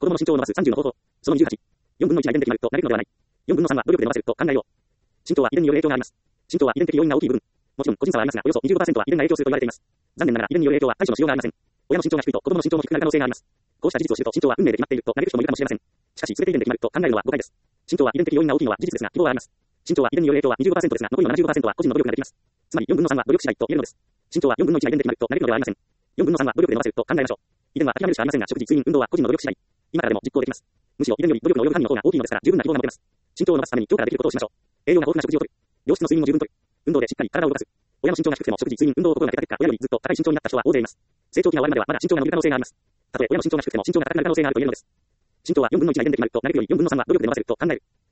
供の身長を伸ばす30の方法。その28。4分の1が遺伝的なると嘆くのではない。4分の3は努力で伸ばせると考えよう。身長は遺伝による影響があります。身長は遺伝的要因が大きい部分。もちろん個人差はありますが、およそ 25% は遺伝が影響すると言われています。残念ながら遺伝による影響は対処のしようがありません。親の身長が低いと子供の身長も低くなる可能性があります。こうした事実を知ると身長は運命で決まっていると嘆く人もいるかもしれません。しかし全て遺伝で決まると考えるのは誤解です。身長は遺伝的要因が大きいのは事実ですが、希望はあります。身長は遺伝による影響は 25% ですが、残りの 75% は個人の努力ができます。つまり4分の3は努力次第と言えるのです。身長は4分の1が遺伝で決まると嘆くのではありません。4分の3は努力で伸ばせると考えましょう。遺伝は諦めるしかありませんが、食事、睡眠、運動は個人の努力次第。今からでも実行できます。むしろ遺伝より努力の及ぶ範囲の方が大きいのですから、十分な希望が持てます。身長を伸ばすために今日からできることをしましょう。栄養が豊富な食事をとる。良質の睡眠も十分とる。運動でしっかり体を動かす。親の身長が低くても食事、睡眠、運動を心がけた結果、親よりずっと高い身長になった人は大勢います。成長期が終わるまではまだ身長が伸びる可能性があります。たとえ親の身長が低くても身長が高くなる可能性があると言えるのです。身長は4分の1が遺伝で決まると嘆くより4分の3は努力で伸ばせると考える。